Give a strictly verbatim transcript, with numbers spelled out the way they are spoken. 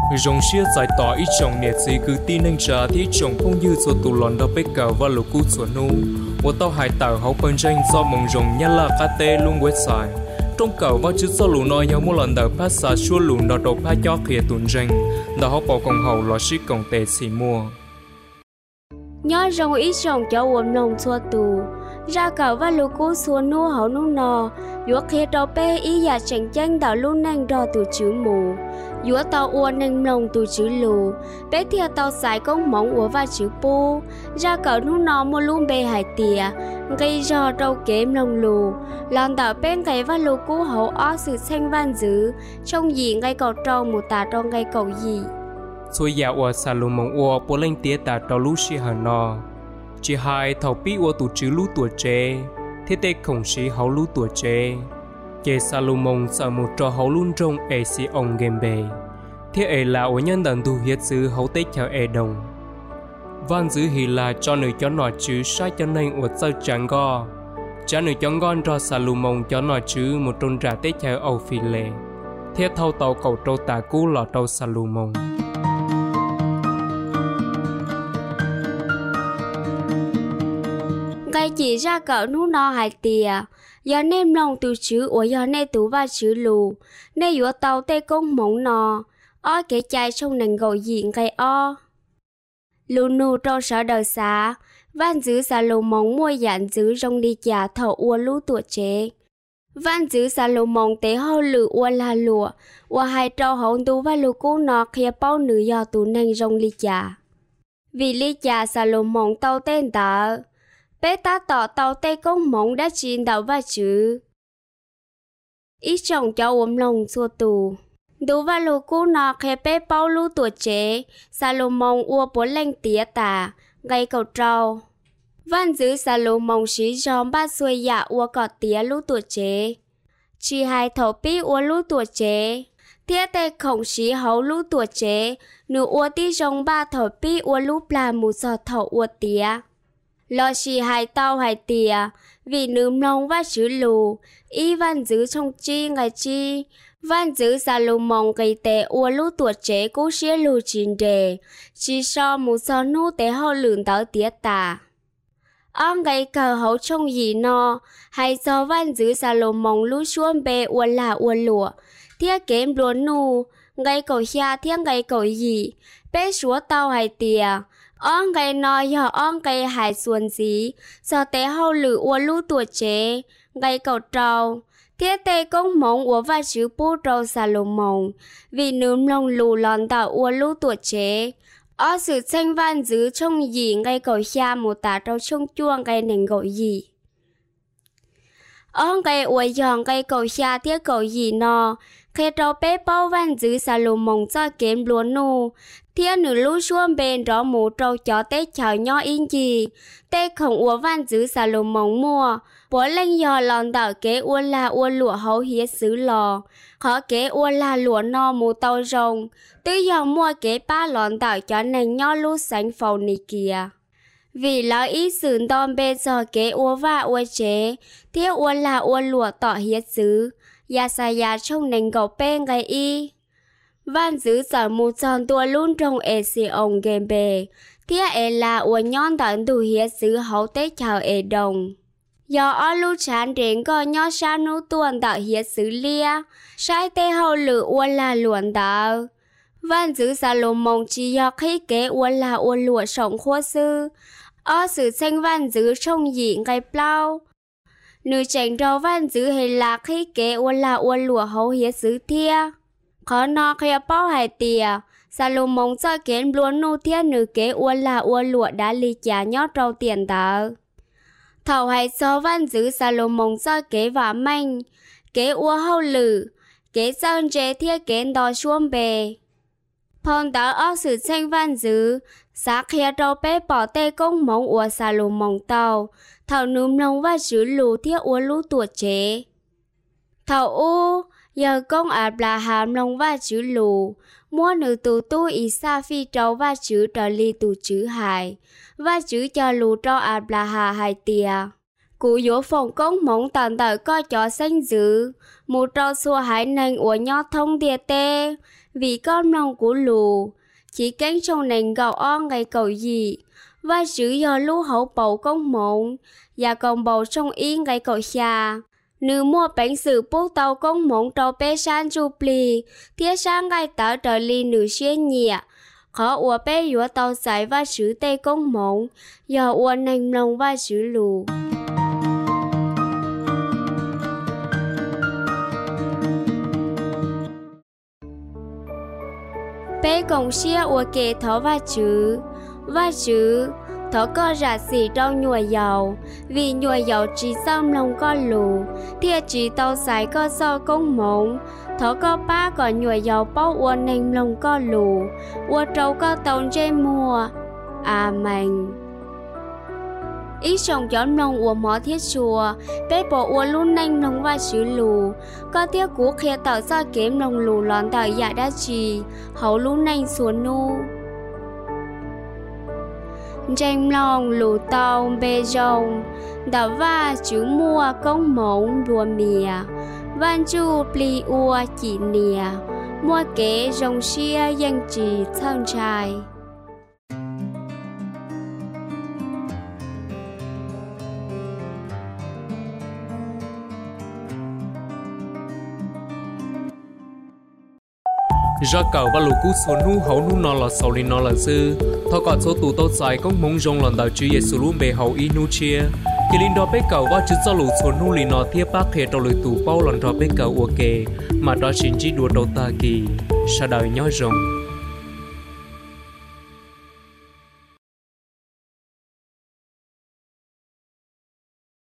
Rong xia giải tỏa ít chồng nè chỉ cứ tin anh trả thì chồng không như cho tụ lòn đó bế cào và lục cú chuột nu. Và tao hải tạo hậu bên tranh do mong rong nhá là cá tê luôn quét xài. Trong cào và chữ do lù nói nhau một lần đầu phát xa xua lù nó đầu phát cho khía tuần tranh. Đó họ bỏ công hậu lo xí công tệ xì mua. Nhớ rong ít chồng cho uống lòng chua tù. Ra cào và lục cú chuột nu hậu nu nò. Dũa khía đầu bê ý giả tranh tranh đảo luôn nành đo từ chữ mù. Dũa tàu uốn nành lòng từ chữ lù. Bé thìa tàu xài công móng uốn và chữ pu. Ra cào nu nò mua luôn bê hải tìa. Gây rò đầu kém lòng lù. Lòng đảo bên cái và lù cú hậu ó sự xanh văn dữ. Trong gì ngay cầu trâu một tà trong ngay cầu gì. Xui dạ uốn xà lù mong uốn bố lên tía tà trâu lú xì hà nò. Chỉ hai thầu bí uốn tù chữ lú tuổi chế. Thế tê khổng xí hậu lú tuổi chế. Kể xa lù mong sợ một trò hậu luôn trong ế xí ông game bề. Thế ế là ổ nhân đàn tù hiết dư hậu tế theo ế đồng. Văn dư hì là cho nữ cho nọ chứ sai cho nên ổ sơ chẳng gò. Cho nữ cho ngon cho xa lù mong cho nọ chứ một trôn trả tế theo ẩu phi lệ. Thế thâu tàu cầu trâu tà cú lọ trâu xa lù mong. Cái chỉ ra cỡ nú no hải tìa. Do nêm lòng từ chữ ủa do nê tú và chữ lù. Nê dũa tàu tê công mỏng nò. Ôi cái chai trong nành gầu diện cây o. Lù nù trâu sở đời xá. Văn dữ xa lù mỏng mua dạn dữ rong đi chả thầu ua lũ tuổi chế. Văn dữ xa lù mỏng tế hô lử ua la lụa. Ua hai trâu hổng tú và lù cú nọ khía bao nữ do tú nành rong đi chả. Vì lý chả xa lù mỏng tàu tên tờ. Bé ta tỏ tàu tê công mộng đã chín đảo và chữ. Ít chồng cho ốm lòng xua tù. Đủ và lù cú nọ khẽ bé bao lũ tuổi chế. Xa lù mộng ua bố lanh tía tà. Gây cầu trâu. Văn dữ xa lù mộng xí gióm ba xuôi dạ ua cọt tía lũ tuổi chế. Chỉ hai thổ bí ua lũ tuổi chế. Tía tê khổng xí hấu lũ tuổi chế. Nữ ua tí rong ba thổ bí ua lũ plà mù sọ thổ ua tía. Lo xì hai tàu hai tìa, vì nướm lòng và chữ lù, y văn dữ trong chi ngày chi. Văn dữ xa lù mong gây tệ ua lũ tuổi chế cú xế lù chín đề, chỉ so mù so nụ tế hô lường táo tía tà. Ông gây cờ hấu trong gì no, hay do văn dữ xa lù mong lũ xuân bê ua là ua lụa, thiết kém luôn nụ, gây cầu xa thiết gây cầu gì, bê xúa tàu hai tìa. Ông gây nói do ông gây hại xuân gì, do tế hậu lử ua lũ tuổi chế, gây cầu trâu. Thiết tê công mong ua và chữ bố trâu xa lù mong, vì nướm lòng lù lòn tạo ua lũ tuổi chế. Ở sự tranh văn dữ trong gì gây cầu xa một tả trâu trong chuông gây nền gọi gì. Ông gây ua dòng gây cầu xa thiết cầu gì no, khi trâu bế bao văn dữ xa lù mong cho kém luôn nụ. Thiên nữ lũ xuân bên đó mũ trâu chó tế chào nhỏ in gì. Tế khổng ua văn dữ xa lù mong mua. Bố lên dò lòn đảo kế ua la ua lụa hấu hiết xứ lò. Khó kế ua la lụa no mũ tàu rồng. Tư dòng mua kế ba lòn đảo cho nành nhỏ lũ sánh phầu nì kìa. Vì lo ý xứng đòn bê dò kế ua và ua chế. Thiết ua la ua lụa tỏ hiết xứ. Yà xa yà trong nành gấu bê ngay y. Văn dữ sở một tròn tua luôn trong ế xì ông game bề. Thiết ế là ua nhon tận đủ hiết xứ hấu tế chào ế đồng. Do ở lưu chán đến có nhỏ xa nụ tuần tạo hiết xứ lia. Sai tê hậu lử ua là luận đạo. Văn dữ sở lù mong chỉ do khi kế ua là ua lụa sống khóa sư. Ở sự tranh văn dữ trong dị ngay plau. Nữ tránh đầu văn dữ hay là khi kế ua là ua lụa hấu hiết xứ thia. Khó nó khía bao hải tìa, xa lù mong cho kén luôn nụ thiết nữ kế ua là ua lụa đã lì chá nhót trâu tiền tờ. Thảo hải xó văn dữ xa lù mong cho kế vả manh, kế ua hâu lử, kế sơn chế thiết kén đo xuông bề. Phong tớ ốc sự tranh văn dữ, xa khía trâu bế bỏ tê công mong ua xa lù mong tàu, thảo núm lông và chữ lù thiết ua lũ tuổi chế. Thảo u, giờ công ạp là hàm lòng và chữ lù, mua nữ tù tu ý xa phi trâu và chữ trở ly tù chữ hài, và chữ cho lù trâu ạp là hà hài tìa. Cú dỗ phòng công mong tàn tờ coi cho xanh dữ, mù trâu xua hái nành ủa nhỏ thông địa tê, vì con lòng của lù chỉ cánh trong nền gạo on ngày cầu gì và chữ do lũ hậu bầu công mộng và còn bầu trong yên ngày cầu xa nữ mua bánh sự bốc tàu công mộng trâu bé san chu pli thiết sang ngày tớ trở ly nữ xuyên nhẹ khó ua bé dũa tàu giải và chữ tê công mộng do ua nành lòng và chữ lù bé công xia ua kê thó và chữ và chữ thó có rả xỉ đau nhùa dầu vì nhùa dầu chỉ xâm lòng có lù thiệt chỉ tàu giải có so công mộng thó có ba có nhùa dầu bao ua nành lòng có lù ua trâu có tông trên mùa Amen. Ý sống gióm lòng ua mỏ thiết chùa bé bỏ ua luôn nành lòng và chữ lù có tiếc cú khía tạo ra kiếm lòng lù lón tạo dạ đá trì hấu luôn nành xuống nu tranh lòng lù tàu bê rồng đã va chữ mua công mộng đùa mìa văn chu pli ua chỉ nìa mua kế rồng xia danh trì thân trai do cầu và lũ cú xuống nu hậu nu nó là sầu li nó là dư thọ còn số tụ tao dài công mong rong lần đầu chúa Giêsu luôn bề hậu y nu chia khi linh đó bé cầu và chữ cho lũ xuống nu li nó thiết bác hệ trong lưỡi tụ bao lần đó bé cầu ok mà đó chính chỉ đùa đầu ta kỳ sa đời nhớ rồng